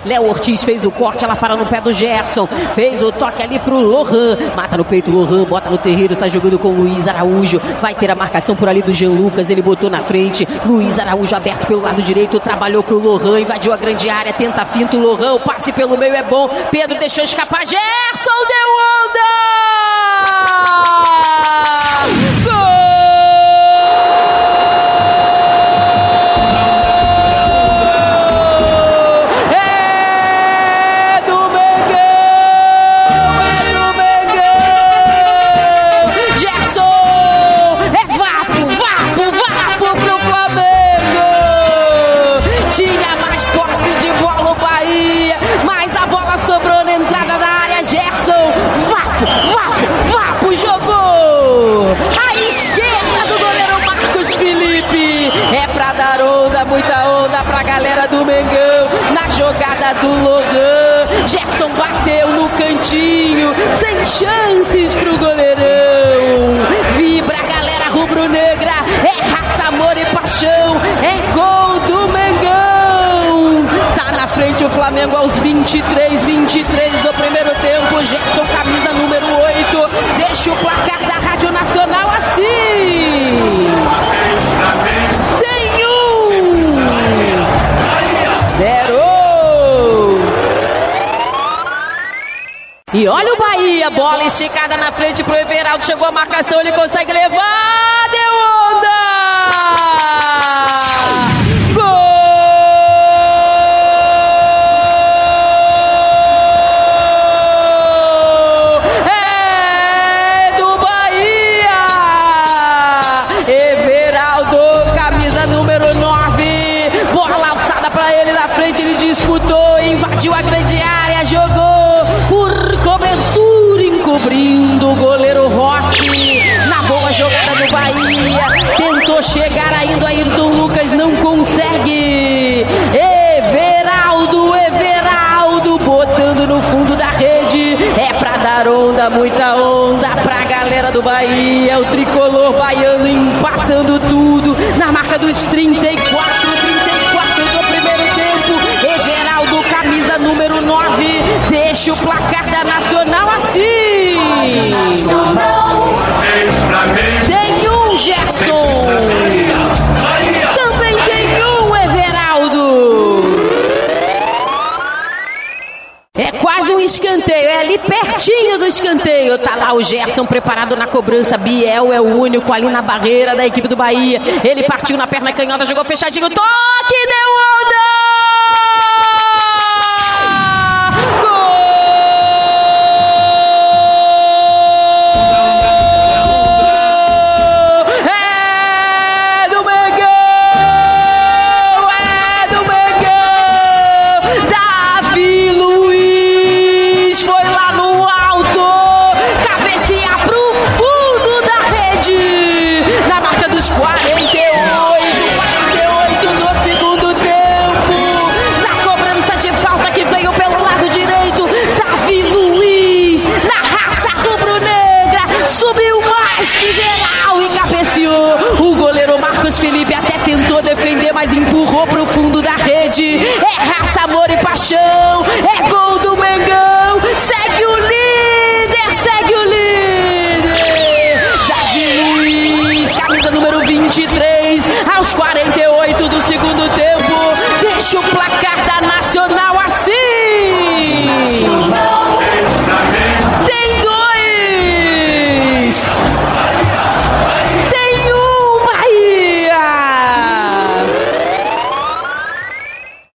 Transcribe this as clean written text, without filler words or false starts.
Léo Ortiz fez o corte, ela para no pé do Gerson. Fez o toque ali pro Lohan. Mata no peito o Lohan, bota no terreiro, sai jogando com o Luiz Araújo. Vai ter a marcação por ali do Jean Lucas, ele botou na frente. Luiz Araújo aberto pelo lado direito, trabalhou pro Lohan, invadiu a grande área, tenta finta o Lohan, o passe pelo meio é bom. Pedro deixou escapar, Gerson deu onda! Gol! Vapo, jogou! À esquerda do goleiro Marcos Felipe. É pra dar onda, muita onda pra galera do Mengão. Na jogada do Lohan, Gerson bateu no cantinho, sem chances pro goleirão. Vibra a galera rubro-negra, é raça, amor e paixão, é gol do Mengão. Tá na frente o Flamengo aos 23 do primeiro tempo. Gerson, camisa número 8, deixa o placar da Rádio Nacional assim. Tem 0. E olha o Bahia, bola esticada na frente pro Everaldo, chegou a marcação, ele consegue levar, deu onda! Ele disputou, invadiu a grande área, jogou por cobertura, encobrindo o goleiro Rossi. Na boa jogada do Bahia, tentou chegar ainda, Ayrton Lucas não consegue. Everaldo botando no fundo da rede. É pra dar onda, muita onda pra galera do Bahia. O tricolor baiano empatando tudo na marca dos 34 do primeiro tempo. Everaldo, camisa número 9, deixa o placar da Nacional assim. Tem um Gerson, também tem um Everaldo. É quase um escanteio, é ali pertinho do escanteio. Tá lá o Gerson preparado na cobrança. Biel é o único ali na barreira da equipe do Bahia. Ele partiu na perna canhota, jogou fechadinho, toque, deu onda! Felipe até tentou defender, mas empurrou pro fundo da rede. É raça, amor e paixão. É gol!